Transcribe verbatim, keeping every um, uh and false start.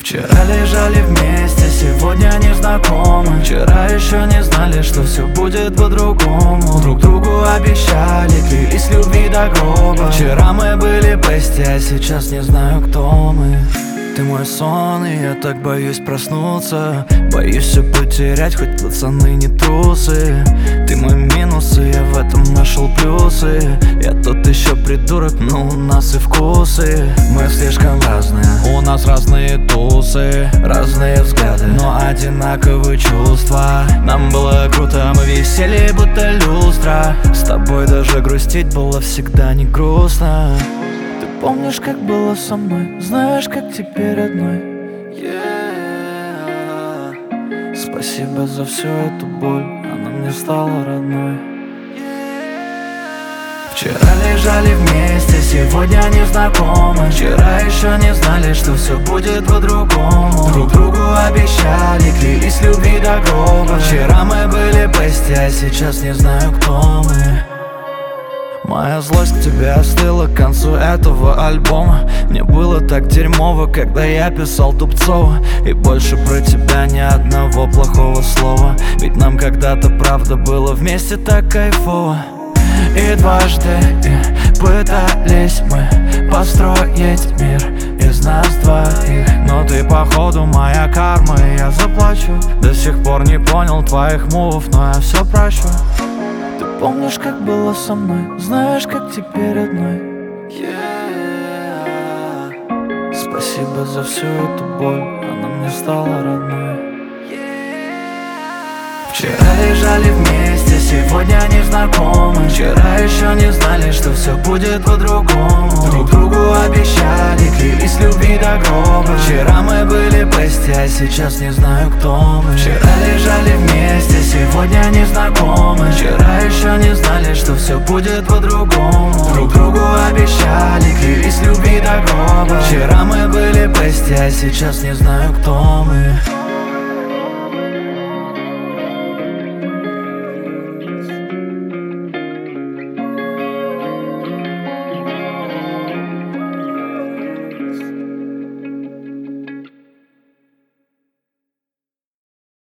Вчера лежали вместе, сегодня не знакомы. Вчера еще не знали, что все будет по-другому. Друг другу обещали, клялись любви до гроба. Вчера мы были бести, а сейчас не знаю, кто мы. Ты мой сон, и я так боюсь проснуться. Боюсь все потерять, хоть пацаны не трусы. Ты мой минус, и я в этом нашел плюсы. Я тот еще придурок, но у нас и вкусы. Мы слишком разные, у нас разные тусы, разные взгляды, но одинаковые чувства. Нам было круто, мы висели будто люстра. С тобой даже грустить было всегда не грустно. Помнишь, как было со мной, знаешь, как теперь одной. yeah. Спасибо за всю эту боль, она мне стала родной. yeah. Вчера лежали вместе, сегодня не знакомы. Вчера еще не знали, что все будет по-другому. Друг другу обещали, клялись любви до гроба. Вчера мы были бести, а сейчас не знаю, кто мы. Моя злость к тебе остыла к концу этого альбома. Мне было так дерьмово, когда я писал Дубцова. И больше про тебя ни одного плохого слова. Ведь нам когда-то правда было вместе так кайфово. И дважды пытались мы построить мир из нас двоих. Но ты походу моя карма, и я заплачу. До сих пор не понял твоих мувов, но я все прощу. Помнишь, как было со мной, знаешь, как теперь одной. yeah. Спасибо за всю эту боль, она мне стала родной. yeah. Вчера лежали вместе, сегодня не знакомы. Вчера еще не знали, что все будет по-другому. Друг другу обещали, клялись любви до гроба. Вчера мы были бести, а сейчас не знаю, кто мы. Вчера лежали вместе, сегодня не знакомы. Вчера еще не знали, что все будет по-другому. Друг другу обещали, клялись любви до гроба. Вчера мы были бести, а сейчас не знаю, кто мы.